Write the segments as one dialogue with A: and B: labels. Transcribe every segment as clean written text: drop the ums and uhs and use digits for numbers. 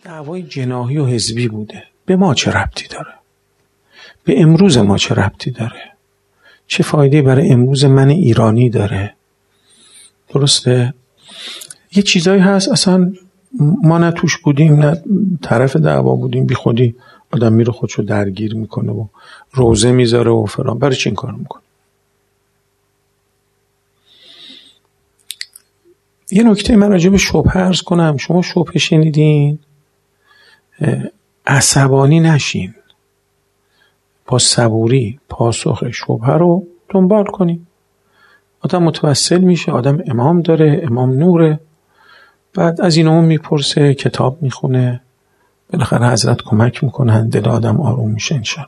A: دعوای جناحی و حزبی بوده. به ما چه ربطی داره؟ به امروز ما چه ربطی داره؟ چه فایده برای امروز من ایرانی داره؟ درسته؟ یه چیزایی هست اصلا ما نه توش بودیم نه طرف دعوا بودیم، بی خودی آدم میره خودشو درگیر میکنه و روزه میذاره و فلان. برای چی این کار میکنه؟ یه نکته من راجع به شبهه عرض کنم. شما شبهه شنیدین، عصبانی نشین، با صبوری پاسخ شبهه رو دنبال کنین. آدم متوسل میشه، آدم امام داره، امام نوره، بعد از این اون میپرسه، کتاب میخونه، بالاخره حضرت کمک میکنن، دل آدم آروم میشه انشالله.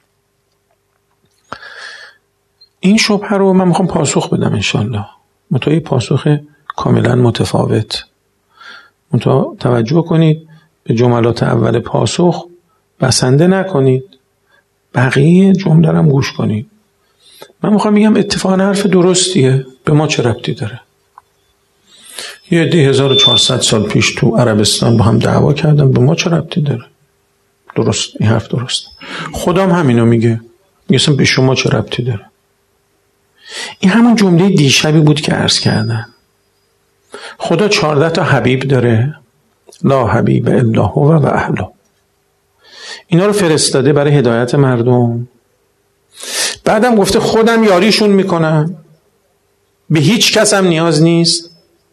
A: این شبهه رو من میخوام پاسخ بدم انشالله، متوی پاسخ کاملا متفاوت. توجه کنید به جملات اول پاسخ، بسنده نکنید، بقیه جمله رو هم گوش کنید. من میخوام بگم اتفاقا حرف درستیه، به ما چه ربطی داره؟ یه عده 1400 سال پیش تو عربستان با هم دعوا کردن، به ما چه ربطی داره؟ درست، این حرف درست. خدا هم همینو میگه به شما چه ربطی داره؟ این همون جمله دیشبی بود که عرض کردن. خدا 14 تا حبیب داره، لا حبیب الا هو و اهله. اینا رو فرستاده برای هدایت مردم. بعدم گفته خودم یاریشون میکنم، به هیچ کس هم نیاز نیست،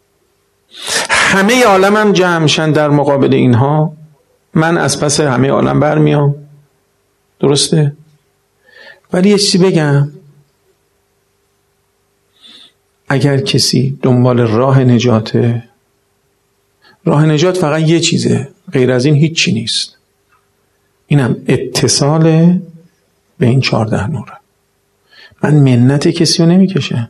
A: همه عالمم جمع شن در مقابل اینها، من از پس همه عالم برمیام. درسته؟ ولی یه چیزی بگم، اگر کسی دنبال راه نجاته، راه نجات فقط یه چیزه، غیر از این هیچی نیست. اینم اتصال به این 14 نوره. من منت کسی رو نمیکشم.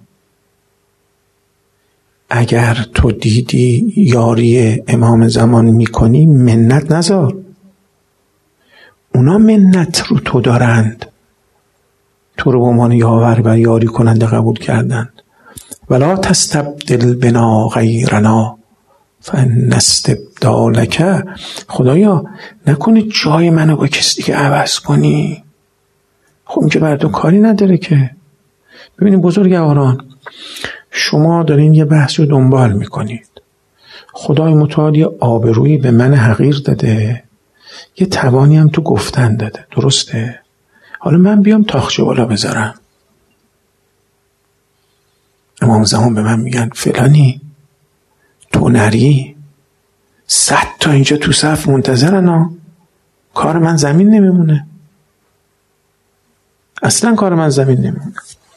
A: اگر تو دیدی یاری امام زمان میکنی، منت نذار. اونا منت رو تو دارند، تو رو به عنوان یاور و یاری کننده قبول کردند. ولا تستبدل بنا غیرنا فان استبدالک، خدایا نکنی جای منو با کسی دیگه عوض کنی. خب این که بر تو کاری نداره که. ببینید بزرگواران، شما دارین یه بحث رو دنبال میکنید. خدای متعال یه آبرویی به من حقیر داده، یه توانی هم تو گفتن داده، درسته؟ حالا من بیام تاخچه بالا بذارم، امام زمان به من میگن فلانی تو نری 100 تا اینجا تو صف منتظرن ها، کار من زمین نمیمونه، اصلا کار من زمین نمیمونه.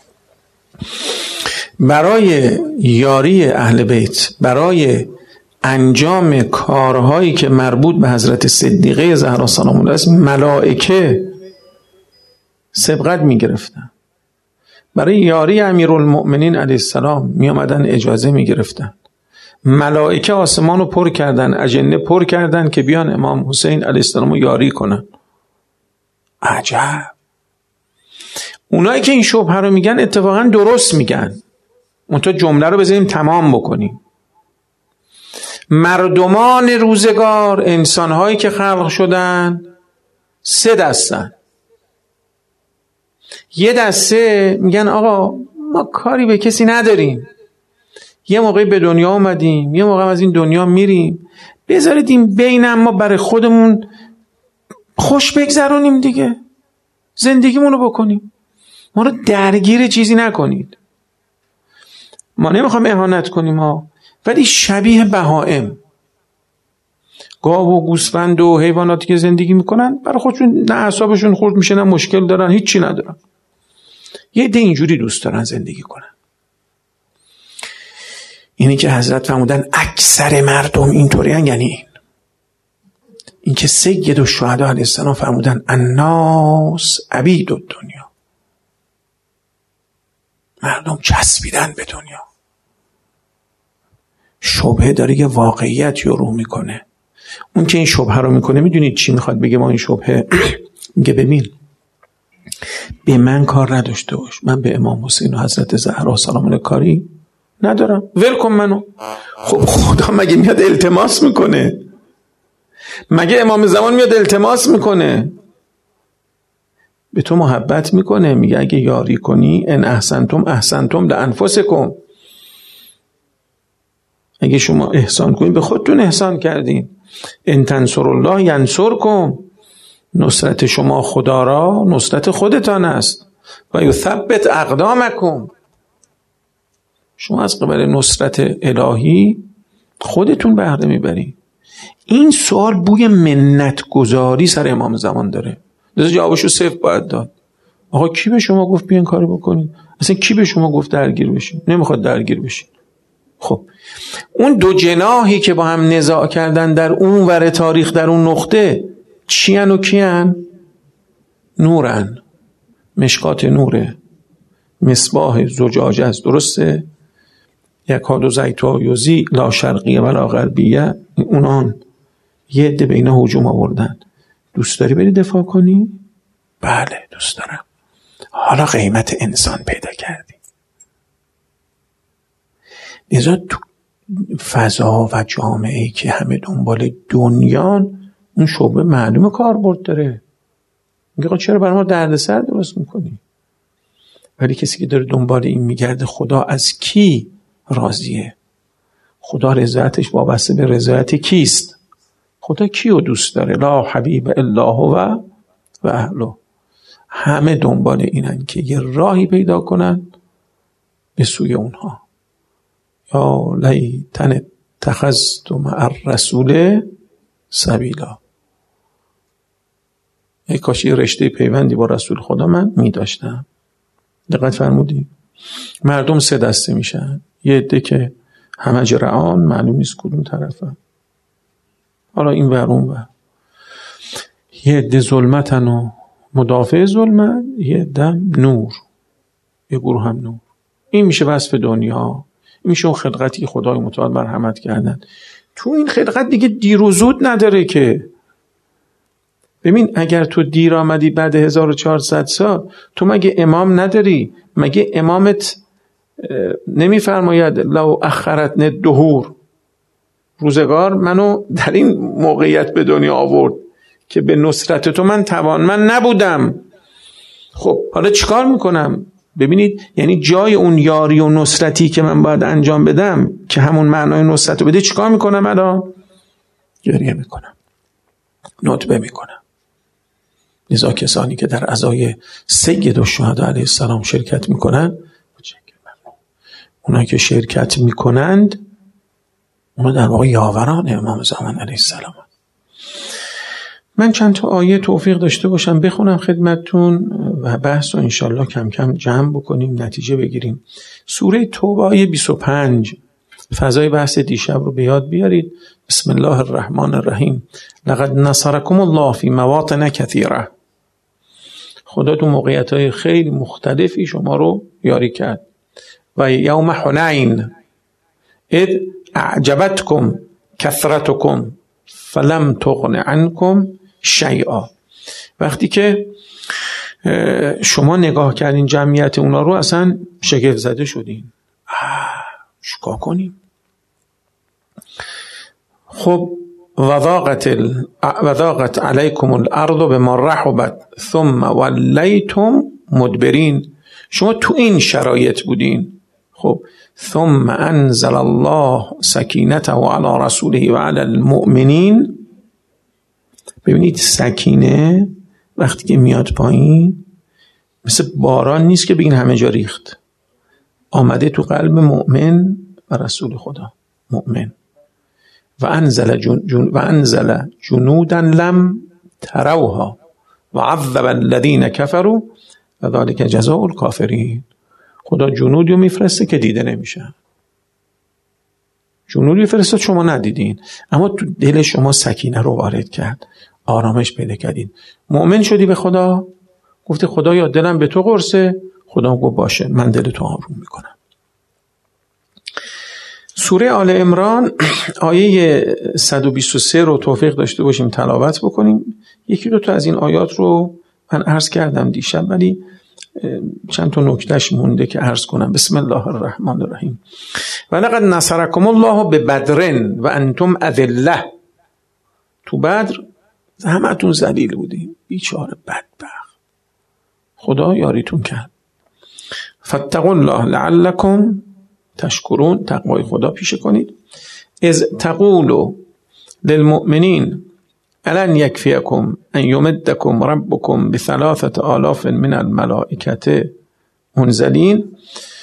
A: برای یاری اهل بیت، برای انجام کارهایی که مربوط به حضرت صدیقه زهرا سلام الله علیها، ملائکه سبقت میگرفتن. برای یاری امیرالمؤمنین علیه السلام می آمدن اجازه می گرفتن. ملائکه آسمان رو پر کردن، اجنه پر کردن که بیان امام حسین علیه السلام رو یاری کنن. عجب. اونایی که این شبهه رو میگن اتفاقا درست میگن. اونتا جمله رو بذاریم تمام بکنیم. مردمان روزگار، انسانهایی که خلق شدن 3 دستن. یه دسته میگن آقا ما کاری به کسی نداریم، یه موقعی به دنیا اومدیم، یه موقع از این دنیا میریم، بذارید این بینم ما برای خودمون خوش بگذرونیم دیگه، زندگیمونو بکنیم، ما رو درگیر چیزی نکنید. ما نمیخوام اهانت کنیم ها، ولی شبیه بهائم، گاو و گوسفند و حیواناتی که زندگی میکنن برای خودشون نه اعصابشون خورد میشه نه مشکل دارن، هیچی ندارن، یه عده اینجوری دوست دارن زندگی کنن. اینی که حضرت فرمودن اکثر مردم اینطوریان، یعنی این که سید الشهدا علیه السلام فرمودن الناس عبید الدنیا، مردم چسبیدن به دنیا. شبهه داره یه واقعیت رو میکنه. اون که این شبهه رو میکنه میدونید چی میخواد بگه؟ ما این شبهه میگه ببین به من کار نداشته باش، من به امام حسین و حضرت زهرا سلام علیها کاری ندارم، ول کن منو. خب خدا مگه میاد التماس میکنه؟ مگه امام زمان میاد التماس میکنه؟ به تو محبت میکنه، میگه اگه یاری کنی ان احسنتم احسنتم لانفسکم، اگه شما احسان کنید به خودتون احسان کردین. ان تنصروا الله ینصرکم، نصرت شما خدا را نصرت خودتان است. و یثبت اقدامکم، شما از قبل نصرت الهی خودتون بهره میبرید. این سوال بوی منت گذاری سر امام زمان داره، لذا جوابشو صفر باید داد. آقا کی به شما گفت بیان کارو بکنید؟ اصلا کی به شما گفت درگیر بشین؟ نمیخواد درگیر بشین. خب اون دو جناحی که با هم نزاع کردن در اون ور تاریخ، در اون نقطه، چیان و کیان؟ نورن، مشکات نوره، مصباح زجاجه است، درسته؟ یکاد زیتها یضیء لا شرقیه ولا غربیه. اونان یه عده به اینا هجوم آوردن. دوست داری بری دفاع کنی؟ بله دوست دارم. حالا قیمت انسان پیدا کردی. لذا تو فضا و جامعه‌ای که همه دنبال دنیان، اون شعبه معلومه کاربرد داره. میگه چرا برای ما دردسر درست میکنی؟ ولی کسی که داره دنبال این میگرده خدا از کی راضیه، خدا رضایتش وابسته به رضایت کیست، خدا کیو دوست داره، لا حبیب الا هو و اهله. همه دنبال اینن که یه راهی پیدا کنن به سوی اونها. یا لیتن اتخذت مع الرسول سبیلا، ای کاش یه رشته پیوندی با رسول خدا من می داشتم. دقت فرمودی؟ مردم سه دسته میشن. یه عده که همه رعان، معلوم نیست کدوم طرفه، حالا این ور اون ور. یه عده ظلمتن و مدافع ظلمت، یه عده نور، یه گروه هم نور. این میشه وصف دنیا، این میشه اون خلقتی که خدای متعال مرحمت کردن. تو این خلقت دیگه دیر و زود نداره که. ببین اگر تو دیر آمدی بعد 1400 سال، تو مگه امام نداری؟ مگه امامت نمیفرماید لو اخرتن الدهور، روزگار منو در این موقعیت به دنیا آورد که به نصرت تو من توانمند نبودم. خب حالا چیکار میکنم؟ ببینید، یعنی جای اون یاری و نصرتی که من باید انجام بدم که همون معنای نصرت رو بده، چیکار میکنم؟ الان گریه میکنم، ندبه میکنم. لذا کسانی که در عزای سید الشهدا علیه السلام شرکت میکنن، اونایی که شرکت میکنند اونا در واقع یاوران امام زمان علیه السلام. من چند تا آیه توفیق داشته باشم بخونم خدمتتون و بحث رو انشالله کم کم جمع بکنیم، نتیجه بگیریم. سوره توبه آیه 25، فضای بحث دیشب رو به یاد بیارید. بسم الله الرحمن الرحیم. لقد نصرکم الله فی مواطن کثیره. خدا تو موقعیت‌های خیلی مختلفی شما رو یاری کرد. و یوم حنین اذ اعجبتکم کثرتکم فلم تغن عنکم شیئا. وقتی که شما نگاه کردین جمعیت اونا رو، اصلا شگفت زده شدین. چیکار کنیم؟ خب وضاقت علیکم الارض بما رحبت ثم ولیتم مدبرین. شما تو این شرایط بودین. خب ثم انزل الله سکینته علی رسوله و علی المؤمنین. ببینید سکینه وقتی که میاد پایین مثل باران نیست که بگین همه جا ریخت، آمده تو قلب مؤمن و رسول خدا مؤمن. و انزل جنودا لم تروها و عذب الذین کفروا و ذلک جزاء الکافرین. خدا جنودی رو میفرسته که دیده نمیشه. جنودی فرستاد شما ندیدین، اما تو دل شما سکینه رو وارد کرد، آرامش پیدا کردین، مؤمن شدی به خدا، گفتی خدایا دلم به تو قرصه. خدا گفت باشه من دل تو آروم میکنم. سوره آل عمران آیه 123 رو توفیق داشته باشیم تلاوت بکنیم. یکی دو تا از این آیات رو من عرض کردم دیشب، ولی چند تا نکتهش مونده که عرض کنم. بسم الله الرحمن الرحیم. ولقد نصرکم الله ببدر و انتم اذله. تو تو بدر همتون ذلیل بودین، بیچاره بدبخت، خدا یاریتون کرد. فاتقوا الله لعلکم تشکرون، تقوای خدا پیشه کنید. اذ تقولوا للمؤمنین الان یکفیکم ان یمدکم ربکم ب3,000 من الملائکة منزلین.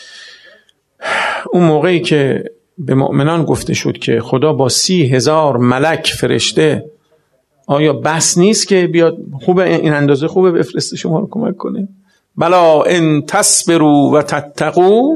A: اون موقعی که به مؤمنان گفته شد که خدا با 30,000 ملک فرشته آیا بس نیست که بیاد، خوبه این اندازه خوبه بفرسته شما رو کمک کنه؟ بلا ان تصبروا و تتقوا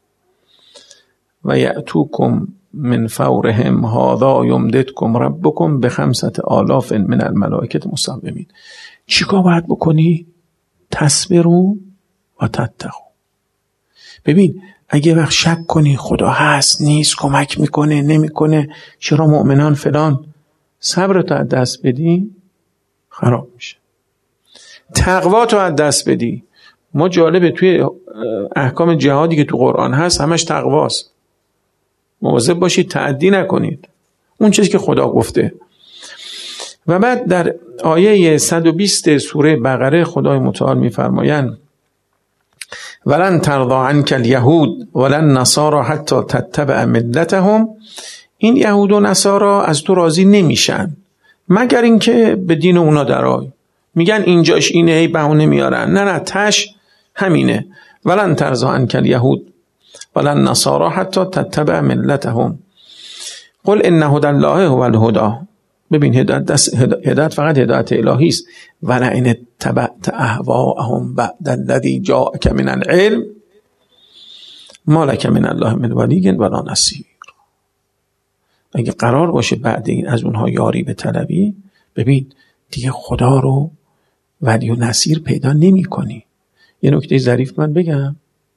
A: و یأتوکم من فورهم هذا یمددکم ربکم ب5,000 من الملائکة مسومین. چیکار باید بکنی؟ تصبروا و تتقوا. ببین اگه وقت شک کنی خدا هست نیست، کمک میکنه نمیکنه، چرا مؤمنان فلان، صبرتو از دست بدی خراب میشه. تقواتو از دست بدی. ما جالبه توی احکام جهادی که تو قرآن هست همش تقواست. مواظب باشید تعدی نکنید، اون چیزی که خدا گفته. و بعد در آیه 120 سوره بقره خدای متعال میفرمایند ولن ترضى عنك اليهود ولن النصارى حتى تتبع ملتهم. این یهود و نصارا از تو راضی نمیشن مگر اینکه به دین اونا درآی. میگن اینجاش اینه، هی بهونه میارن. نه تش همینه. ولن ترضى عنك اليهود ولن النصارى حتى تتبع ملتهم قل ان هدى الله هو الهدى. ببین هدایت فقط هدایت الهی است. ولئن اتبعت اهواءهم بعد الذی جاءک من العلم ما لک من الله من ولی ولا نصیر. اگه قرار باشه بعد این از اونها یاری به طلبی، ببین دیگه خدا رو ولی و نصیر پیدا نمی کنی. یه نکته ظریف من بگم،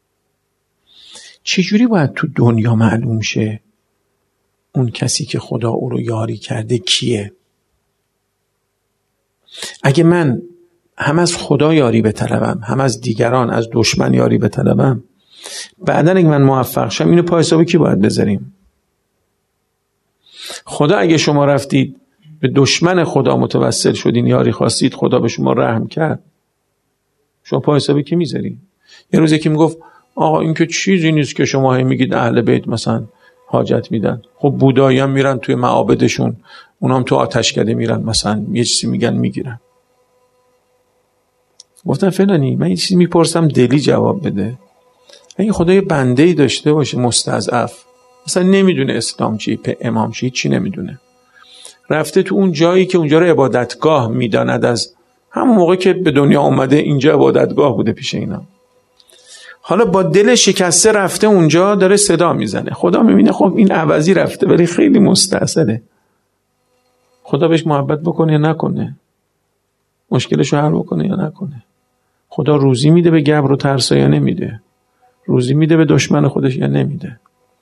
A: چجوری باید تو دنیا معلوم شه اون کسی که خدا او رو یاری کرده کیه؟ اگه من هم از خدا یاری بطلبم هم از دیگران از دشمن یاری بطلبم، بعدن اگه من موفق شم اینو پای حساب کی باید بذاریم؟ خدا اگه شما رفتید به دشمن خدا متوسل شدین یاری خواستید، خدا به شما رحم کرد، شما پای حساب کی میذارید؟ یه روز یکی میگفت آقا این که چیزی نیست که شما میگید اهل بیت مثلا حاجت میدن. خب بودایی هم میرن توی معابدشون، اونام تو آتشکده میرن مثلا یه چیزی میگن میگیرن. گفتن فلانی من یه چیزی میپرسم دلی جواب بده. اگه خدای بنده‌ای داشته باشه مستضعف مثلا نمیدونه اسلام چی، امام چی نمیدونه، رفته تو اون جایی که اونجا رو عبادتگاه میداند، از همون موقع که به دنیا اومده اینجا عبادتگاه بوده پیش اینا، حالا با دل شکسته رفته اونجا داره صدا میزنه. خدا میبینه خب این عوضی رفته ولی خیلی مستعصله، خدا بهش محبت بکنه یا نکنه، مشکلش رو حل بکنه یا نکنه. خدا روزی میده به گبر و ترسا یا نمیده؟ روزی میده به دشمن خودش یا نمیده؟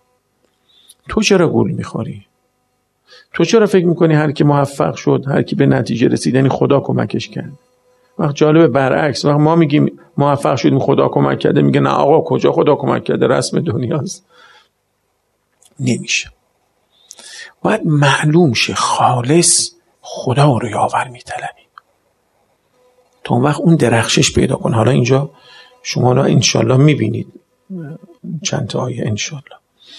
A: تو چرا گول میخوری؟ تو چرا فکر میکنی هر کی موفق شد، هر کی به نتیجه رسید یعنی خدا کمکش کرد؟ وقت جالبه برعکس، وقت ما میگیم موفق شدیم خدا کمک کرده، میگه نه آقا کجا خدا کمک کرده، رسم دنیاست. نمیشه. باید معلوم شه خالص خدا رو یاور میطلبی، تا اون وقت اون درخشش پیدا کن. حالا اینجا شما را انشالله میبینید چند تا آیه انشالله.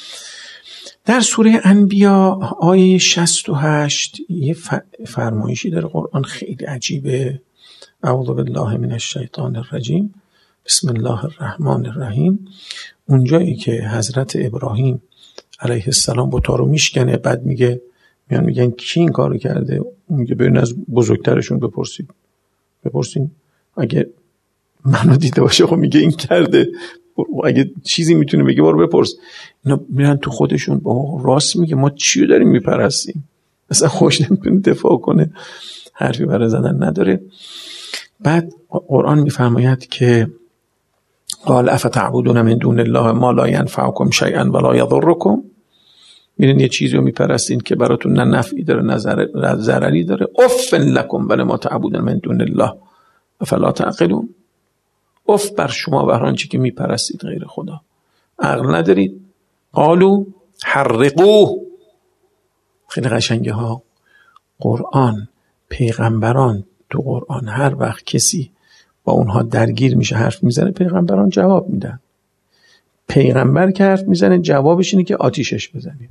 A: در سوره انبیا آیه 68 یه فرمایشی در قرآن خیلی عجیبه. اعوذ بالله من الشیطان الرجیم بسم الله الرحمن الرحیم. اونجایی که حضرت ابراهیم علیه السلام بتا رو میشکنه، بعد میگن کی این کارو کرده؟ میگه برین از بزرگترشون بپرسین اگه منو دیده باشه. خب میگه این کرده، اگه چیزی میتونه بگه برو بپرس. اینا میرن تو خودشون راست میگه ما چیو داریم میپرستیم، اصلا خوش نمیتونه دفاع کنه، حرفی برای زدن نداره. بعد قرآن میفرماید که قال افتعبدون من دون الله ما لا ينفعكم شيئا ولا يضركم. میرین یه چیزی رو میپرستین که براتون نه نفعی داره نه ضرری داره. اف لکم ولما تعبدون من دون الله افلا تعقلون. اف بر شما و هر آنچه که میپرستید غیر خدا، عقل ندارید؟ قالوا حرقوه. خیلی قشنگه ها. قرآن، پیغمبران تو قرآن هر وقت کسی با اونها درگیر میشه حرف میزنه پیغمبران جواب میدن. پیغمبر که حرف میزنه جوابش اینه که آتیشش بزنید.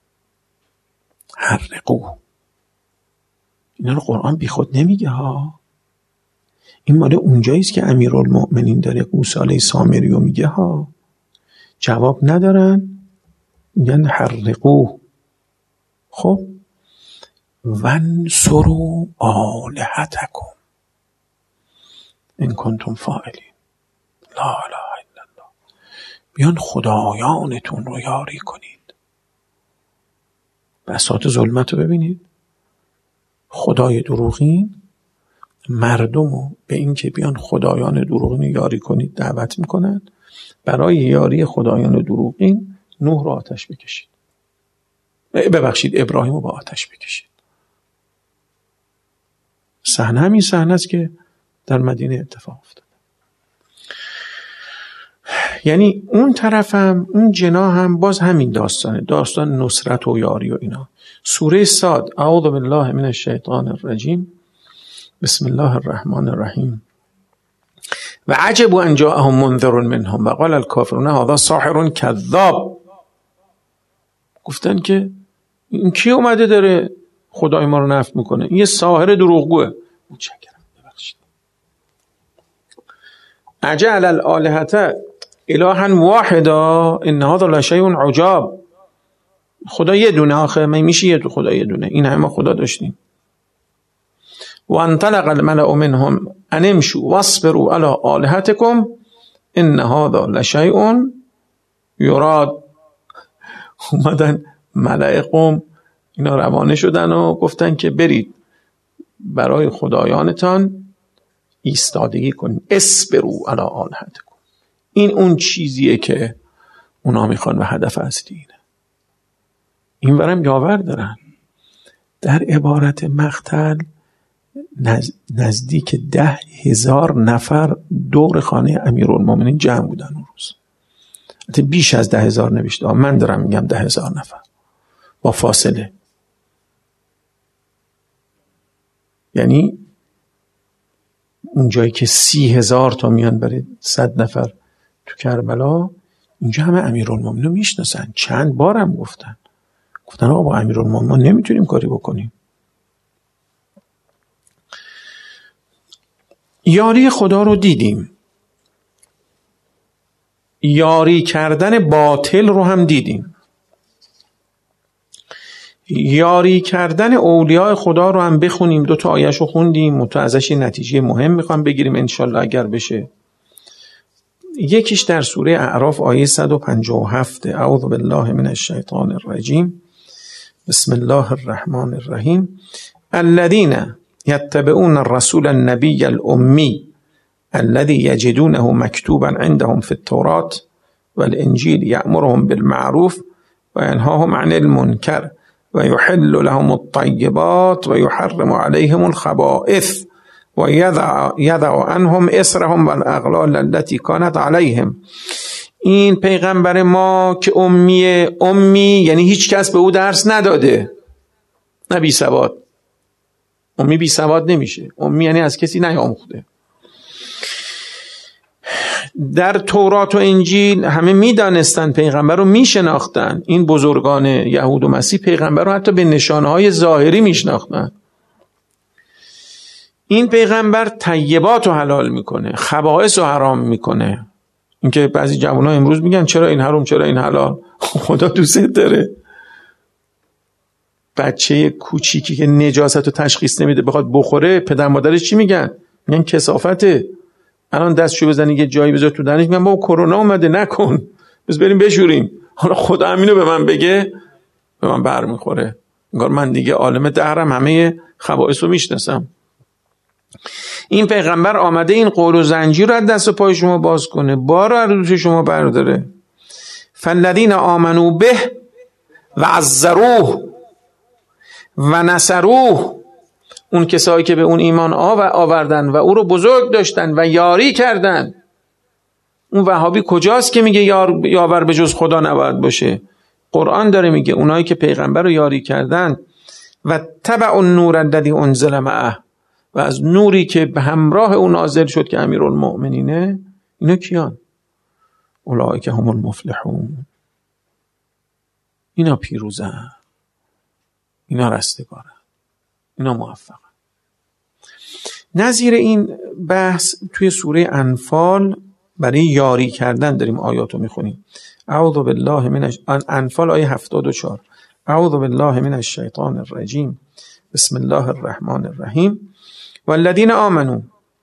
A: حرقو. اینا رو قرآن بی خود نمیگه ها. این مال اونجاییست که امیرالمؤمنین داره گوساله سامریو میگه ها. جواب ندارن میگن حرقو. خب وانصروا آلهتکم ان کنتم فاعلین. لا اله الا الله. بیان خدایانتون رو یاری کنید. بساط ظلمت رو ببینید. خدای دروغین مردم رو به این که بیان خدایان دروغین یاری کنید دعوت میکنن. برای یاری خدایان دروغین نوح رو آتش بکشید. ببخشید ابراهیم رو با آتش بکشید. صحنه همین صحنه است که در مدینه اتفاق افتاد. یعنی اون طرف هم اون جناح هم باز همین داستانه، داستان نصرت و یاری و اینا. سوره صاد اعوذ بالله من الشیطان الرجیم بسم الله الرحمن الرحیم و عجب ان جاءهم منذر منهم و قال الکافرون هذا ساحر کذاب. گفتن که این کی اومده داره خدای ما رو نفی میکنه؟ این یه ساحر دروغگوه. متشکرم. ببخشید. اجعل الالهه الها واحدا ان هذا لشیء عجاب. خدا یه دونه آخه میشه یه خدا یه دونه؟ این همه خدا داشتیم. و انطلق الملأ منهم ان امشوا واصبروا على آلهتكم ان هذا لشیء یراد. اومدن ملأ قوم اینا روانه شدن و گفتن که برید برای خدایانتان ایستادگی کنید. اصبروا علی آلهتکم. این اون چیزیه که اونا میخوان و هدف اصلی اینه. این ورم یاور دارن. در عبارت مقتل نزدیک 10,000 نفر دور خانه امیرالمومنین جمع بودن اون روز. حتی بیش از 10,000 نوشته. من دارم میگم 10,000 نفر با فاصله. یعنی اون جایی که 30,000 تا میان برای 100 نفر تو کربلا، اینجا همه امیرالمومنین رو میشناسن. چند بارم گفتن آقا با امیرالمومنین ما نمیتونیم کاری بکنیم. یاری خدا رو دیدیم، یاری کردن باطل رو هم دیدیم، یاری کردن اولیاء خدا رو هم بخونیم. 2 تا آیه‌ش رو خوندیم، ازش نتیجه مهم میخوام بگیریم انشالله اگر بشه. یکیش در سوره اعراف آیه 157 اعوذ بالله من الشیطان الرجیم بسم الله الرحمن الرحیم الذين يتبعون الرسول النبي الأمي الذي يجدونه مكتوبا عندهم في التوراة والإنجيل يأمرهم بالمعروف وينهاهم عن المنكر ويحل لهم الطيبات ويحرم عليهم الخبائث ويضع عنهم إصرهم والأغلال التي كانت عليهم. این پیغمبر ما که امی یعنی هیچ کس به او درس نداده، نه بی سواد. امی بی سواد نمیشه. امی یعنی از کسی نیاموخته. در تورات و انجیل همه میدانستن، پیغمبر رو میشناختن. این بزرگان یهود و مسیح پیغمبر رو حتی به نشانهای ظاهری میشناختن. این پیغمبر طیبات رو حلال میکنه، خبائث رو حرام میکنه. اینکه بعضی جوان‌ها امروز میگن چرا این حرام چرا این حلال، خدا دوست داره. بچه کوچیکی که نجاست رو تشخیص نمیده بخواد بخوره، پدر مادرش چی میگن؟ میگن کثافته. الان دستشو بزنی یه جایی بذار تو دهنش، میگن بابا کرونا اومده نکن، بس بریم بشوریم. حالا خدا همینو به من بگه به من برمیخوره. انگار من دیگه عالم دهرم، همه خبائث رو میشناسم. این پیغمبر آمده این قول و زنجیر رو از دست و پای شما باز کنه، بار رو از دوش شما برداره. فالذین آمنوا به و عزروه و نصروه، اون کسایی که به اون ایمان آوردن و او رو بزرگ داشتن و یاری کردن. اون وهابی کجاست که میگه یاور به جز خدا نباید باشه؟ قرآن داره میگه اونایی که پیغمبر رو یاری کردن و تبع النور الذی انزل معه، و از نوری که به همراه اون نازل شد که امیرالمؤمنینه. اینا کیان؟ اولئک هم المفلحون. اینا پیروزن، اینا رستگارن، اینا موفقن. نظیر این بحث توی سوره انفال برای یاری کردن داریم آیاتو میخونیم. اعوذ بالله من انفال آیه 74. اعوذ بالله من الشیطان الرجیم بسم الله الرحمن الرحیم والذین آمنوا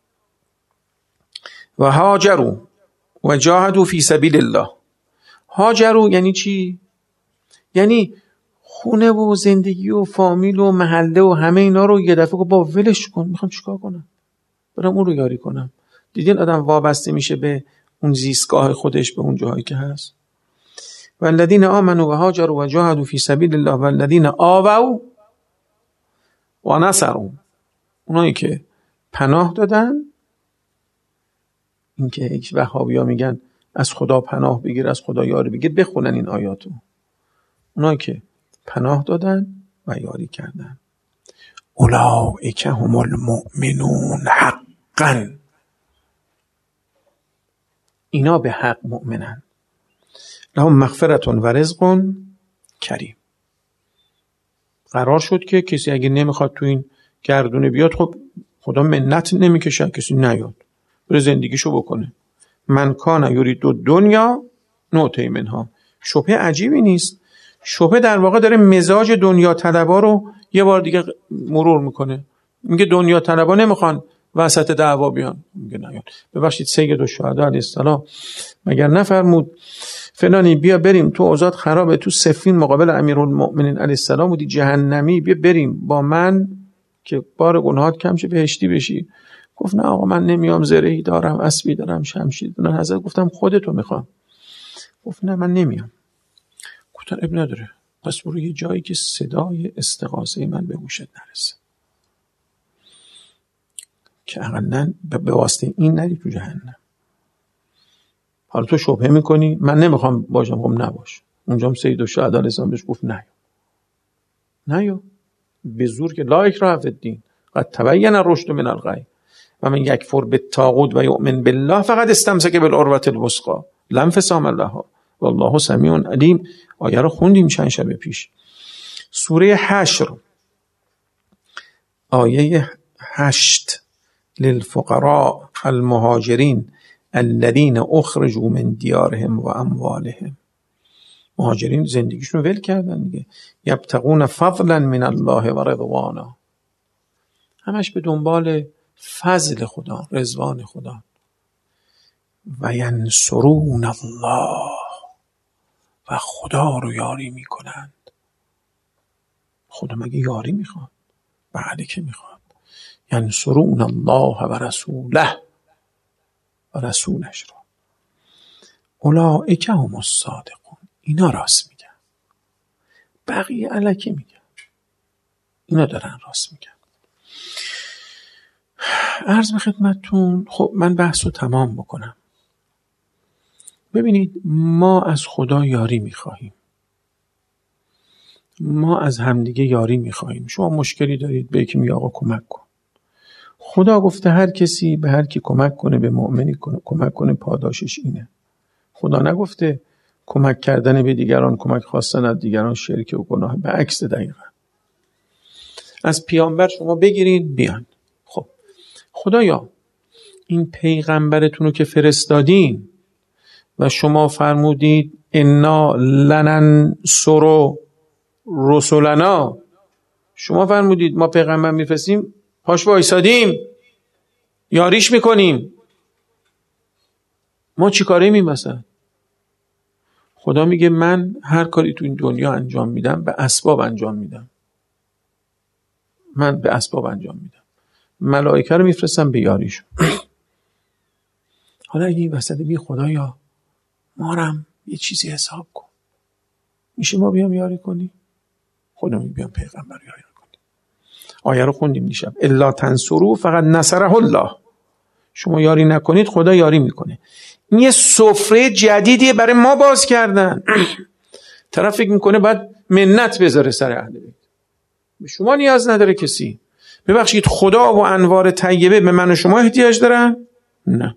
A: و هاجروا و جاهدوا فی سبیل الله. هاجروا یعنی چی؟ یعنی خونه و زندگی و فامیل و محله و همه اینا رو یه دفعه با ولش کن. میخوام چیکار کنم؟ برم اون رو یاری کنم. دیدین آدم وابسته میشه به اون زیستگاه خودش، به اون جاهایی که هست. والذین آمنوا و هاجروا و جاهدوا فی سبیل الله والذین آووا و نصروا. اونایی که پناه دادن، این که یک وهابی‌ها میگن از خدا پناه بگیر، از خدا یاری بگیر، بخونن این آیاتو. اونایی که پناه دادن و یاری کردن. اولئک هم المؤمنون حقا. اینا به حق مؤمنن. لهم مغفرة و رزق کریم. قرار شد که کسی اگه نمیخواد تو این گردونه بیاد، خب خدا منت نمیکشه کسی نیاد، بره زندگیشو بکنه. من کان یرید الدنیا نؤتی منها. شبهه عجیبی نیست. شبهه در واقع داره مزاج دنیا طلبا رو یه بار دیگه مرور میکنه. میگه دنیا طلبا نمیخوان وسط دعوا بیان. میگه نیاد. ببخشید سید الشهدا علیه السلام مگر نفرمود فلانی بیا بریم تو اوضاع خرابه، تو سفین مقابل امیرالمؤمنین علیه السلام بودی جهنمی، بیا بریم با من که بار گناهات کم شه بهشتی بشی. گفت نه آقا من نمیام، زرهی دارم، اسبی دارم، شمشیر دارم. حضرت گفتم خودتو میخوام. گفت نه من نمیام. گفتن اب نداره، پس برو یه جایی که صدای استغاثه من به گوشت نرسه، که اقلن به واسطه این نری تو جهنم. حالا تو شبهه میکنی من نمیخوام باشم، خب نباش. اونجا هم سید الشهدا علیه السلام بهش گفت نیو به زور، که لا اکراه فی الدین قد تبین الرشد من الغی و من یکفر بالطاغوت و یؤمن بالله فقد استمسک بالعروة الوثقی لا انفصام لها والله سمیع علیم. آیه رو خوندیم چند شب پیش. سوره حشر آیه 8 للفقراء المهاجرین الذين اخرجوا من دیارهم و اموالهم. مهاجرین زندگیشون ول کردن دیگه. یبتغون فضلا من الله و رضوانا. همش به دنبال فضل خدا، رضوان خدا. و ینصرون الله. و خدا رو یاری میکنند. خدا مگه یاری میخواد؟ بله که میخواد. ینصرون الله و رسوله. و رسولش رو. اولئک هم الصادقون. اینا راست میگن. بقیه الکی میگن. اینا دارن راست میگن. عرض به خدمتتون، خب من بحث رو تمام بکنم. ببینید ما از خدا یاری میخواهیم. ما از همدیگه یاری میخواهیم. شما مشکلی دارید به یکی میگه آقا کمک کن. خدا گفته هر کسی به هر کی کمک کنه به مؤمنی کمک کنه پاداشش اینه. خدا نگفته کمک کردن به دیگران، کمک خواستن از دیگران شرک و گناه. به عکس دقیقا. از پیامبر شما بگیرید بیان. خب خدایا این پیغمبرتون رو که فرستادین و شما فرمودید انا لننصر رسولنا، شما فرمودید ما پیغمبر میفرستیم پاش وایسادیم یاریش میکنیم، ما چی کاره میم مثلا؟ خدا میگه من هر کاری تو این دنیا انجام میدم به اسباب انجام میدم. من به اسباب انجام میدم. ملائکه رو میفرستم به یاریشون. حالا اگه این وسط بی خدایا مارم یه چیزی حساب کن، میشه ما بیام یاری کنی؟ خدا میگه بیام پیغمبر یاری کنی. آیه رو خوندیم دیشب. الا تنصروا فقد نصره الله. شما یاری نکنید خدا یاری میکنه. این یه سفره جدیدیه برای ما باز کردن. طرف فکر میکنه باید منت بذاره سر اهل بیت. به شما نیاز نداره کسی. ببخشید خدا و انوار طیبه به من و شما احتیاج دارن؟ نه.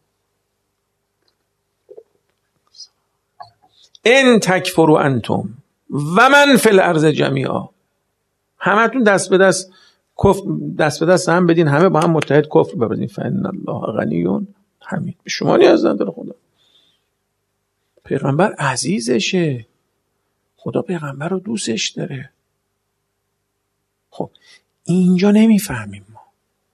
A: ان تکفروا انتم و من فی الارض جمیعا، همتون دست به دست هم بدین، همه با هم متحد کفر ببرین. فإن الله غنی حمید. به شما نیاز نداره خدا. پیغمبر عزیزشه، خدا پیغمبر رو دوستش داره. خب اینجا نمیفهمیم ما،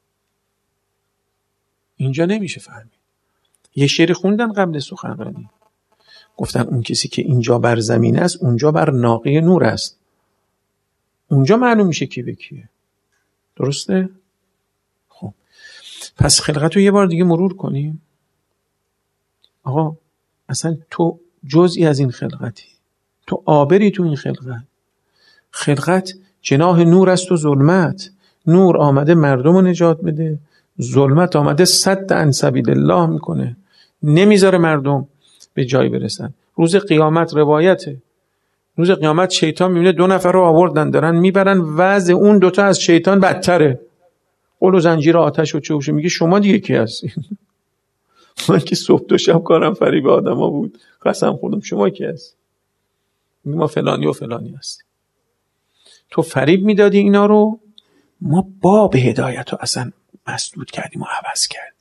A: اینجا نمیشه فهمید. یه شعر خوندن قبل سخنرانی، گفتن اون کسی که اینجا بر زمین است اونجا بر ناقه نور است. اونجا معلوم میشه کی به کیه. درسته؟ خب پس خلقت رو یه بار دیگه مرور کنیم. آقا اصلا تو جزئی از این خلقتی، تو عابری تو این خلقت. خلقت جناح نور است و ظلمت. نور آمده مردم رو نجات بده، ظلمت آمده صد عن سبیل الله میکنه، نمیذاره مردم به جایی برسن. روز قیامت روایته، روز قیامت شیطان میبینه 2 نفر رو آوردن دارن میبرن، وضع اون 2 تا از شیطان بدتره. قل و زنجیر آتش و چوبشه. میگه شما دیگه کی هستین؟ من که صبح و شب کارم فریب آدما بود، قسم خودم. شما کی هست؟ میگه ما فلانی و فلانی هستیم. تو فریب میدادی اینا رو، ما باب هدایت رو اصلا مسدود کردیم و عوض کردیم.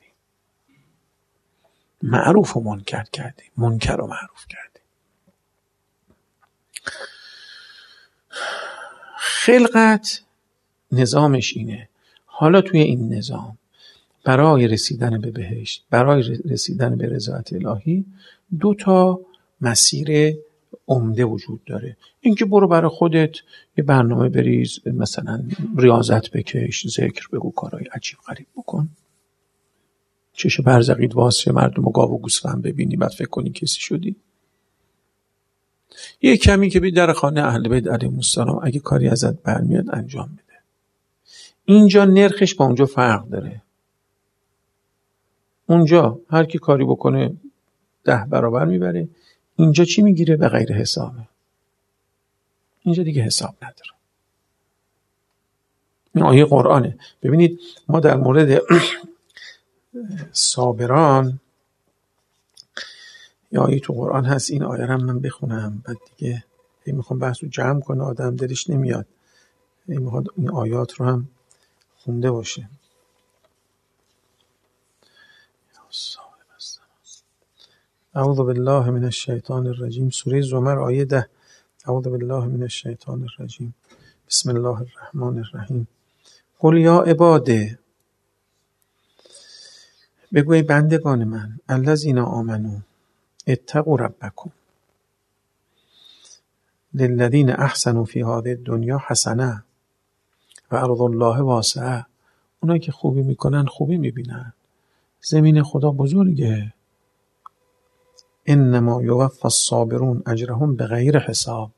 A: معروف و منکر کردیم، منکر و معروف کردیم. خلقت نظامش اینه. حالا توی این نظام برای رسیدن به بهشت، برای رسیدن به رضایت الهی 2 تا مسیر عمده وجود داره. اینکه برو برای خودت یه برنامه بریز، مثلا ریاضت بکش، ذکر بگو، کارهای عجیب غریب بکن، چش برزقید واسه مردم و گاو و گوسفند ببینی بعد فکر کنی کسی شدی. یه کمی که بی در خانه اهل بیت علیهم السلام اگه کاری ازت برمیاد انجام بده. اینجا نرخش با اونجا فرق داره. اونجا هر کی کاری بکنه 10 برابر میبره، اینجا چی میگیره؟ به غیر حسابه. اینجا دیگه حساب نداره. این آیه قرآنه. ببینید ما در مورد صابران یه آیه تو قرآن هست، این آیه رو من بخونم بعد دیگه میخوام بحث رو جمع کنه، آدم دلش نمیاد این آیات رو هم خونده باشه. اعوذ بالله من الشیطان الرجیم. سوره زمر آیه 10. اعوذ بالله من الشیطان الرجیم. بسم الله الرحمن الرحیم. قل یا عباده، بگوی بندگان من، الذین آمنوا اتقوا ربکم للذین احسنوا فی هذه الدنیا حسنه و ارض الله واسعه. اونایی که خوبی میکنن خوبی میبینن، زمین خدا بزرگه. انما یوفی الصابرون اجرهم بغیر حساب.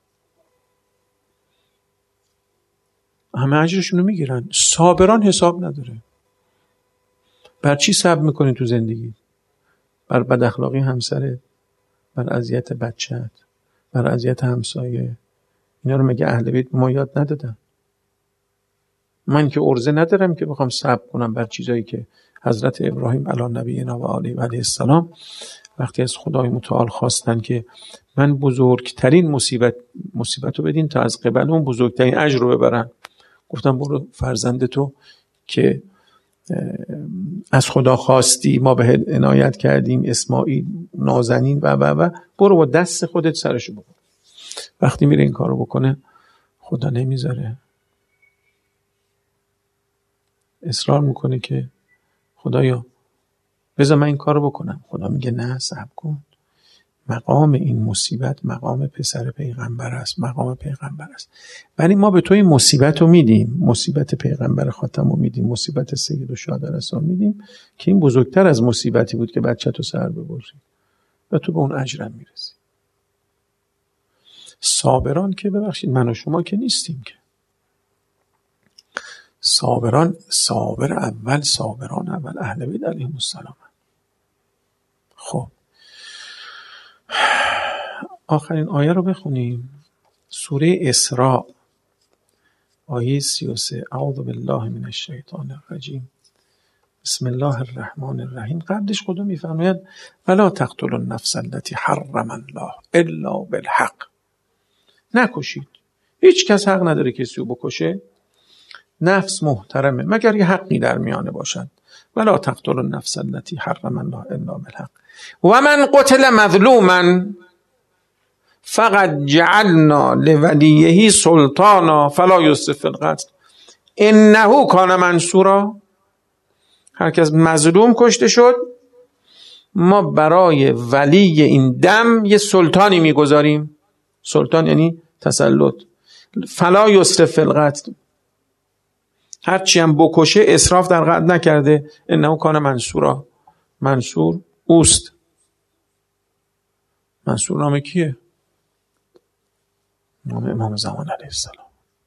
A: همه اجرشون رو میگیرن. صابران حساب نداره. بر چی صبر میکنی تو زندگی؟ بر بد اخلاقی همسرت، بر اذیت بچت، بر اذیت همسایه. اینا رو مگه اهل بیت ما یاد ندادن؟ من که عرضه ندارم که بخوام صبر کنم بر چیزایی که حضرت ابراهیم علی نبینا و علیه السلام وقتی از خدای متعال خواستن که من بزرگترین مصیبت رو بدین تا از قبل اون بزرگترین اجر رو ببرن، گفتم برو فرزند تو که از خدا خواستی، ما به عنایت کردیم، اسماعیل نازنین و برو با دست خودت سرشو بکن. وقتی میره این کارو بکنه خدا نمیذاره، اصرار میکنه که خدایا بذار من این کارو بکنم. خدا میگه نه، صبر کن. مقام این مصیبت مقام پسر پیغمبر است، مقام پیغمبر است. ولی ما به تو این مصیبت رو میدیم، مصیبت پیغمبر خاتم رو میدیم، مصیبت سید و شهداء میدیم که این بزرگتر از مصیبتی بود که بچه تو سر ببری و تو به اون اجرم میرسی. صابران که ببخشید من و شما که نیستیم که. صابران اهل بیت علیهم السلام. خب آخرین آیه رو بخونیم. سوره اسراء آیه 33 اعوذ بالله من الشیطان الرجیم بسم الله الرحمن الرحیم. قبلش خدا میفرماید ولا تقتلوا النفس التي حرم الله الا بالحق. نکشید. هیچ کس حق نداره کسی رو بکشه. نفس محترمه مگر یه حقی در میانه باشد. ولا تقتلوا النفس التي حرم الله الا بالحق و من قتل مظلوما فقد جعلنا لولیه سلطانا فلا یسرف فی القتل انه کان منصورا. هر کس مظلوم کشته شد ما برای ولی این دم یه سلطانی میگذاریم. سلطان یعنی تسلط. فلا یسرف فی القتل، هرچی هم بکشه اسراف در قتل نکرده. انه کان منصورا. منصور اوست. منصور نام کیه؟ نام امام زمان علیه السلام.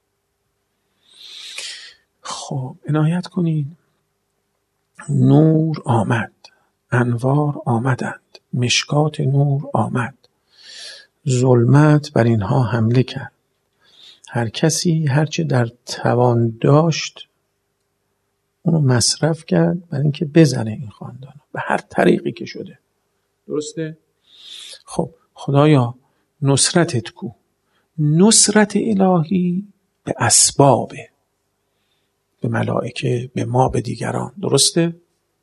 A: خب عنایت کنین. نور آمد، انوار آمدند، مشکات نور آمد، ظلمت بر اینها حمله کرد. هر کسی هرچه در توان داشت اونو مصرف کرد برای اینکه بزنه این خاندان به هر طریقی که شده. درسته؟ خب خدایا نصرتت کو؟ نصرت الهی به اسبابه، به ملائکه، به ما، به دیگران. درسته؟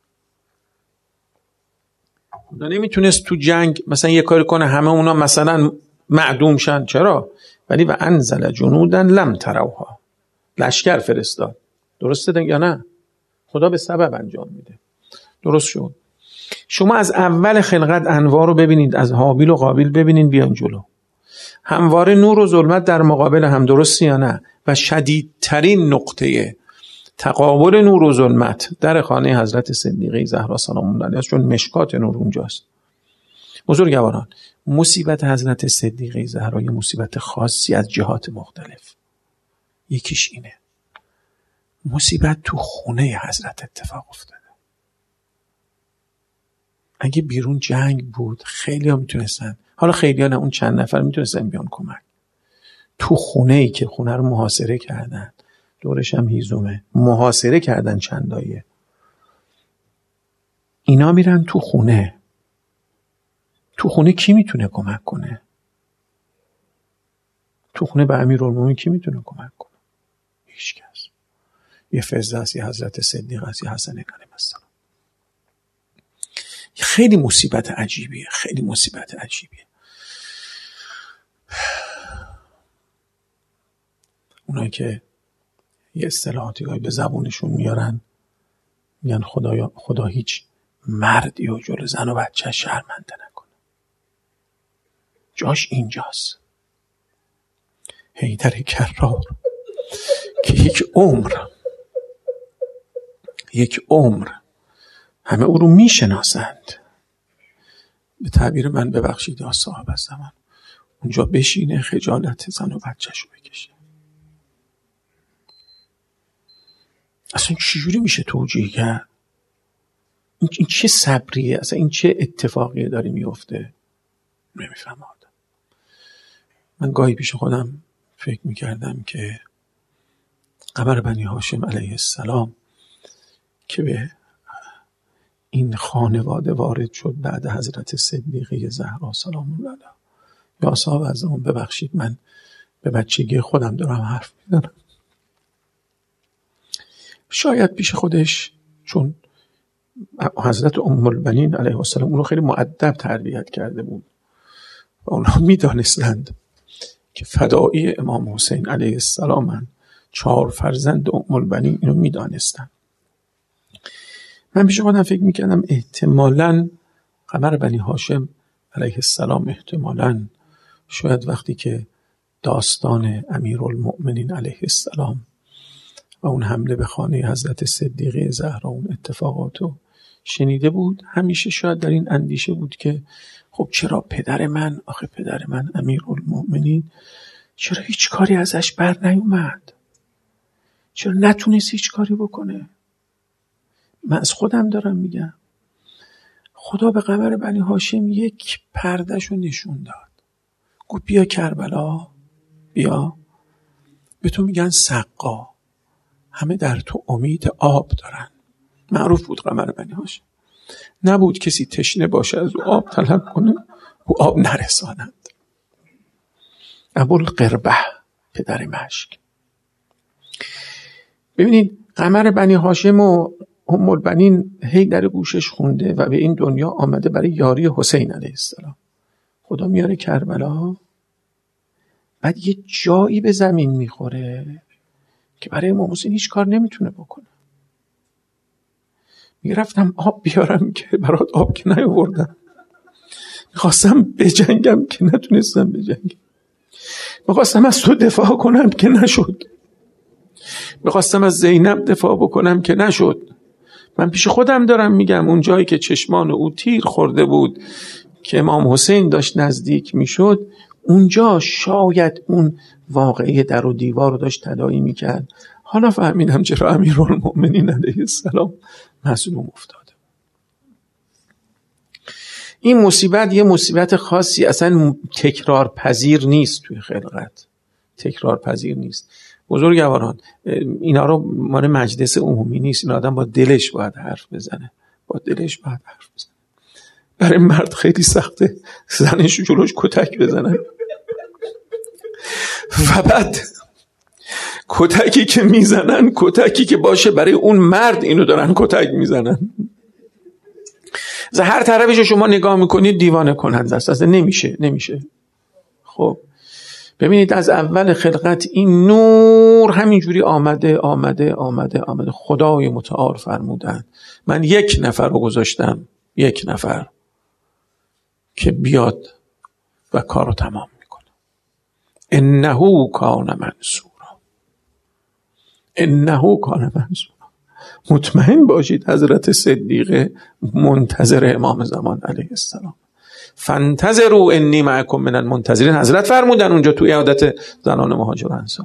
A: خدا نمیتونست تو جنگ مثلا یه کاری کنه همه اونا مثلا معدوم شن. چرا؟ ولی و انزل جنودا لم تروها، لشکر فرستاد. درسته یا نه؟ خدا به سبب انجام میده. درست شد. شما از اول خلقت انوار رو ببینید، از هابیل و قابیل ببینید بیان جلو. همواره نور و ظلمت در مقابل هم. درسته یا نه؟ و شدیدترین نقطه تقابل نور و ظلمت در خانه حضرت صدیقه زهرا سلام الله علیها، چون مشکات نور اونجاست. بزرگواران، مصیبت حضرت صدیقه زهرا یه مصیبت خاصی از جهات مختلف. یکیش اینه، مصیبت تو خونه حضرت اتفاق افتاده. اگه بیرون جنگ بود خیلی ها میتونستن، حالا خیلی ها نه، اون چند نفر میتونستن بیان کمک. تو خونه ای که خونه رو محاصره کردن، دورش هم هیزومه، محاصره کردن چندایه، اینا میرن تو خونه. تو خونه کی میتونه کمک کنه؟ تو خونه به امیرالمومنین کی میتونه کمک کنه؟ هیچ کس. یه فضل است، یه حضرت صدیق است، یه حسن علیه السلام. خیلی مصیبت عجیبیه، خیلی مصیبت عجیبیه. اونایی که یه اصطلاحاتی به زبونشون میارن، میگن خدا هیچ مردی و جلو زن و بچه شرمنده نکنه. جاش اینجاست. حیدر کرار که یک عمر همه او رو میشناسند. به تعبیر من ببخشید یا صاحب از زمان، اونجا بشینه خجالت زن و بچه‌شو بکشه. اصلا چجوری میشه توجیه کرد؟ این چه صبریه؟ اصلا این چه اتفاقیه داره میفته؟ نمیفهمم. من گاهی پیش خودم فکر میکردم که قمر بنی هاشم علیه السلام که به این خانواده وارد شد بعد حضرت صدیقه زهرا سلام الله علیها، یا صاحب از زمان ببخشید من به بچگی خودم دارم حرف میزنم، شاید پیش خودش، چون حضرت ام البنین علیه السلام اونو خیلی مؤدب تربیت کرده بود و اونها میدانستند که فدایی امام حسین علیه السلام 4 فرزند ام البنین، اینو میدانستند. من پیش خودم فکر میکردم احتمالاً قمر بنی هاشم علیه السلام احتمالاً شاید وقتی که داستان امیرالمؤمنین علیه السلام و اون حمله به خانه حضرت صدیقه زهرا، اون اتفاقاتو شنیده بود، همیشه شاید در این اندیشه بود که خب چرا پدر من امیرالمؤمنین چرا هیچ کاری ازش بر نیومد؟ چرا نتونست هیچ کاری بکنه؟ من از خودم دارم میگم. خدا به قمر بنی هاشم یک پردهشو نشون داد، گفت بیا کربلا، بیا به تو میگن سقا، همه در تو امید آب دارن. معروف بود قمر بنی هاشم، نبود کسی تشنه باشه از او آب طلب کنه او آب نرسانند. ابوالقربه پدر مشک. ببینید قمر بنی هاشم و ام البنین حیدر گوشش خونده و به این دنیا آمده برای یاری حسین علیه السلام. خدا میاره کربلا، بعد یه جایی به زمین میخوره که برای امام حسین هیچ کار نمیتونه بکنه. میرفتم آب بیارم که برات آب که نیاوردم، میخواستم بجنگم که نتونستم بجنگم، میخواستم از تو دفاع کنم که نشد، میخواستم از زینب دفاع بکنم که نشد. من پیش خودم دارم میگم اون جایی که چشمان او تیر خورده بود که امام حسین داشت نزدیک میشد، اونجا شاید اون واقعه در و دیوار رو داشت تداعی میکرد. حالا فهمیدم چرا امیرالمؤمنین علیه السلام مظلوم افتاده. این مصیبت یه مصیبت خاصی اصلا تکرار پذیر نیست توی خلقت، تکرار پذیر نیست. بزرگواران اینا رو مال مجلس عمومی نیست، این آدم با دلش باید حرف بزنه، با دلش باید حرف بزنه. برای مرد خیلی سخته زنش جلوش کتک بزنن و بعد کتکی که میزنن کتکی که باشه برای اون مرد اینو دارن کتک میزنن. هر طرفش شما نگاه میکنید دیوانه کننده است، اصلا نمیشه. خب ببینید از اول خلقت این نور همینجوری آمده. خدای متعال فرمودن من یک نفر رو گذاشتم، یک نفر که بیاد و کار رو تمام میکنه. انه کان منصورا. مطمئن باشید حضرت صدیقه منتظر امام زمان علیه السلام. فانتظروا انی معکم من المنتظرین. حضرت فرمودن اونجا توی عادت زنان مهاجر و انصار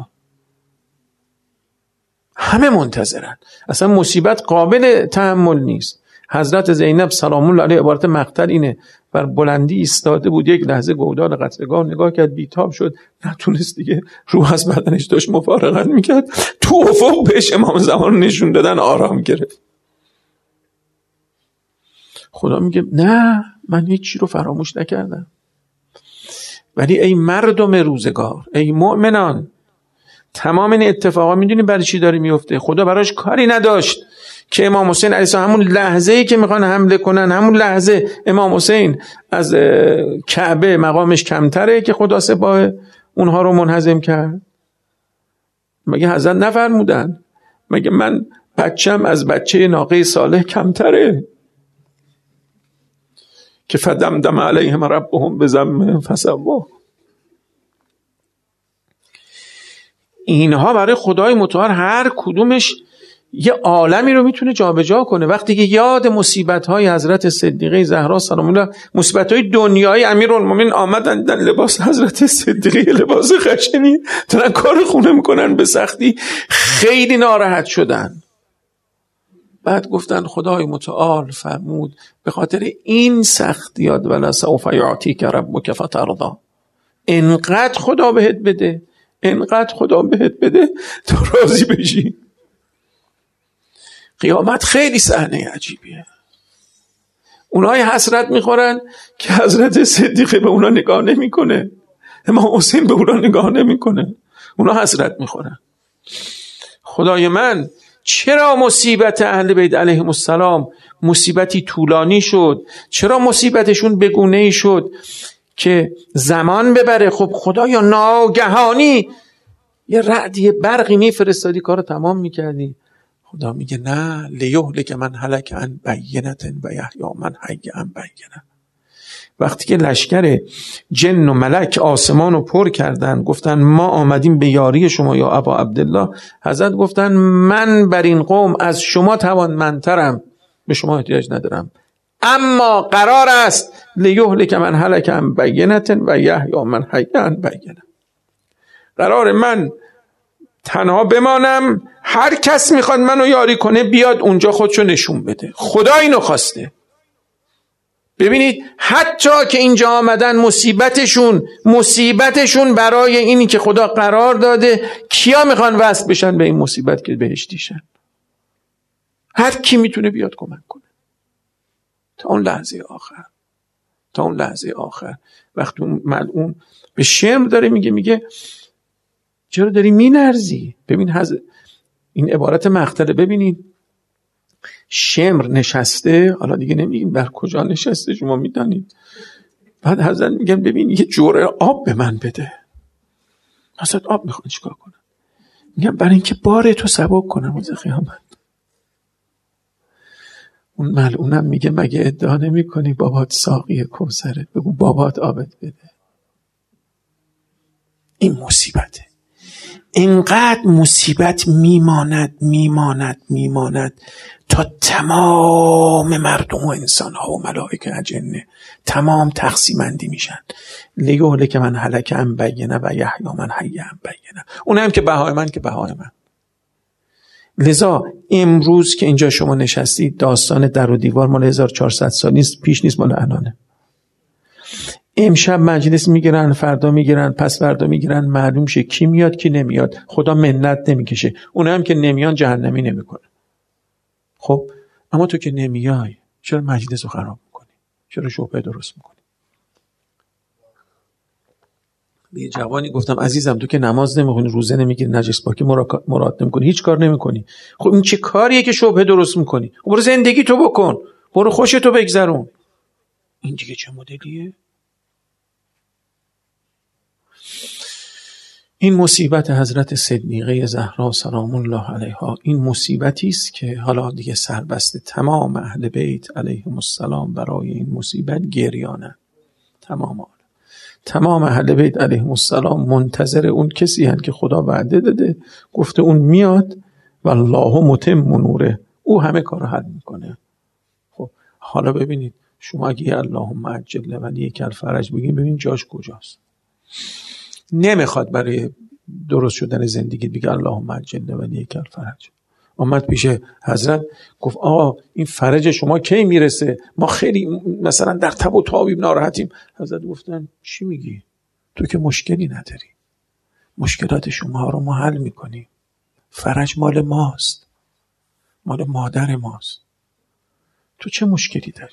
A: همه منتظرن، اصلا مصیبت قابل تحمل نیست. حضرت زینب سلام الله علیها عبارت مقتل اینه، بر بلندی ایستاده بود، یک لحظه گودال قتلگاه نگاه کرد، بیتاب شد، نتونست دیگه، روح از بدنش داشت مفارقت میکرد، تو افق بهش امام زمان نشون دادن، آرام گرفت. خدا میگه نه من هیچی رو فراموش نکردم، ولی ای مردم روزگار، ای مؤمنان، تمام این اتفاقا میدونی برای چی داره میفته؟ خدا براش کاری نداشت که امام حسین علیه السلام همون لحظه‌ای که میخوان حمله کنن، همون لحظه امام حسین از کعبه مقامش کمتره که خدا سپاه اونها رو منهزم کرد؟ مگه حضرت نفرمودن؟ مگه من بچم از بچه ناقه صالح کمتره که فدمدم علیهم ربهم بذنبهم فسوا؟ اینها برای خدای متعال هر کدومش یه عالمی رو میتونه جابجا کنه. وقتی که یاد مصیبت‌های حضرت صدیقه زهرا سلام الله، مصیبت‌های دنیای امیرالمومنین آمدن در لباس حضرت صدیقه، لباس خشنی، دارن کار خونه میکنن به سختی، خیلی ناراحت شدن. بعد گفتن خدای متعال فرمود به خاطر این سختیات ولا سوف یعطیک ربک فترضی، انقدر خدا بهت بده، انقدر خدا بهت بده تو راضی بشی. قیامت خیلی صحنه عجیبیه. اونای حسرت میخورن که حضرت صدیقه به اونا نگاه نمیکنه، امام حسین به اونا نگاه نمیکنه، اونا حسرت میخورن. خدای من چرا مصیبت اهل بیت علیهم السلام مصیبتی طولانی شد؟ چرا مصیبتشون بگونه‌ای شد که زمان ببره؟ خب خدایا ناگهانی یه رعدی برقی میفرستادی کارو تمام میکردی. خدا میگه نه، لیهلک من هلک عن بینة و یحیی من حی عن بینة. وقتی که لشکر جن و ملک آسمان رو پر کردن، گفتن ما آمدیم به یاری شما یا ابا عبدالله، حضرت گفتن من بر این قوم از شما توانمندترم، به شما احتیاج ندارم، اما قرار است لیهلک من هلک عن بینة و یحیی من حی عن بینة. قرار من تنها بمانم، هر کس میخواد منو یاری کنه بیاد اونجا خودشو نشون بده. خدا اینو خواسته. ببینید حتی که اینجا آمدن مصیبتشون برای اینی که خدا قرار داده کیا میخوان وصل بشن به این مصیبت که بهشتیشن. هر کی میتونه بیاد کمک کنه تا اون لحظه آخر. وقتی اون ملعون به شمر داره میگه چرا داری مینرزی؟ ببین این عبارت مقتله. ببینید شمر نشسته، حالا دیگه نمیگیم در کجا نشسته، شما میدانید. بعد حضرت میگن ببین یه جوره آب به من بده. حضرت آب میخوان چیکار کنن؟ میگن برای اینکه بار تو سبک کنم روز قیامت. اون ملعونم میگه مگه ادعا نمی کنی بابات ساقی کوثره؟ بگو بابات آبت بده. این مصیبته. اینقدر مصیبت میماند تا تمام مردم و انسان ها و ملائکه و جنه تمام تقسیمندی میشن. لیهلک من هلک عن بینه و یحیی من حی عن بینه. اونم که بهای من که بهای من. لذا امروز که اینجا شما نشستید داستان در و دیوار مال 1400 سال نیست، پیش نیست، مال الانه. امشب مجلس میگیرن، فردا میگیرن، پس فردا میگیرن، معلوم شه کی میاد کی نمیاد. خدا منت نمیکشه. اون هم که نمیان جهنمی نمیکنه. خب اما تو که نمیای چرا مجلس رو خراب میکنی؟ چرا شبهه درست میکنی؟ به یه جوانی گفتم عزیزم تو که نماز نمیخونی، روزه نمیگیری، نجس پاکی مراد نمیکنی، هیچ کار نمیکنی، خب این چه کاریه که شبهه درست میکنی؟ خب برو زندگی تو بکن، برو خوشتو بگذرون. این دیگه چه مدلیه؟ این مصیبت حضرت صدیقه زهرا سلام الله علیها، این مصیبتی است که حالا دیگه سربسته تمام اهل بیت علیهم السلام برای این مصیبت گریانن. تمام اهل بیت علیهم السلام منتظر اون کسی هستند که خدا وعده داده، گفته اون میاد و الله متم نوره، او همه کار حل میکنه. خب حالا ببینید شما اگه اللهم عجل ولیک الفرج بگین، ببین جاش کجاست. نمیخواد برای درست شدن زندگی بگه اللهم عجل ولیک الفرج. آمد پیش حضرت گفت آقا این فرج شما کی میرسه؟ ما خیلی مثلا در تب و تابیم، ناراحتیم. حضرت گفتن چی میگی؟ تو که مشکلی نداری، مشکلات شما رو ما حل میکنیم. فرج مال ماست، مال مادر ماست. تو چه مشکلی داری؟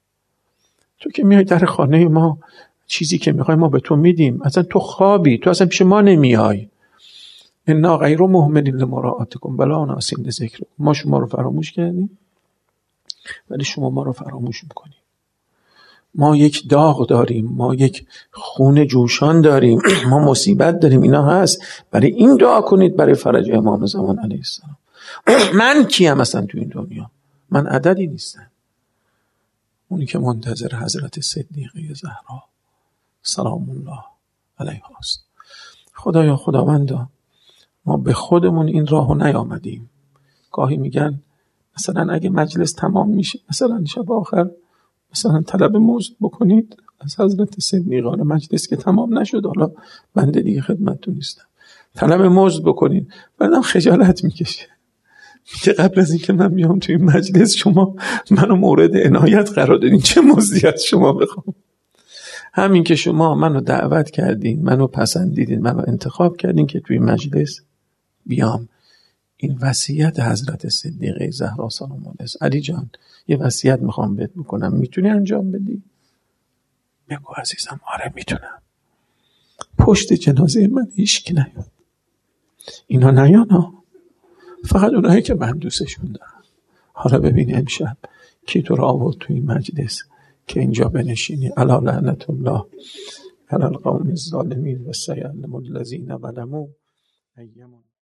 A: تو که میای در خانه ما، چیزی که میخوای ما به تو میدیم، اصلا تو خوابی، تو اصلا پیش ما نمیای. انا غیر مهملین لمراعاتکم ولا ناسین لذکرکم. ما شما رو فراموش کردیم ولی شما ما رو فراموش میکنیم. ما یک داغ داریم، ما یک خون جوشان داریم، ما مصیبت داریم، اینا هست. برای این دعا کنید برای فرج امام زمان علیه السلام. من کیم اصلا تو این دنیا؟ من عددی نیستم. اونی که منتظر حضرت صدیقه زهرا سلام الله علیها است. خدایا خداوندا ما به خودمون این راهو نیامدیم. گاهی میگن مثلا اگه مجلس تمام میشه، مثلا شب آخر مثلا طلب مزد بکنید از حضرت صدیقه. مجلس که تمام نشد، حالا بنده دیگه خدمتتون نیستم، طلب مزد بکنید. بعدم خجالت میکشه، میگه قبل از اینکه من بیام توی این مجلس شما منو مورد عنایت قرار دادین، چه مزدی از شما بخوام؟ همین که شما منو دعوت کردین، منو پسندیدین، منو انتخاب کردین که توی مجلس بیام. این وصیت حضرت صدیقه زهرا سلام الله. علی جان یه وصیت میخوام بهت بکنم، میتونی انجام بدی؟ بگو عزیزم. آره میتونم. پشت جنازه من هیچکی نیاد. اینا نیان ها، فقط اونایی که من دوستشون دارم. حالا ببین امشب کی تو را آورد توی این مجلس که اینجا بنشینی؟ الا لعنت الله علی القوم الظالمین و سیعلم الذین ظلموا ایهم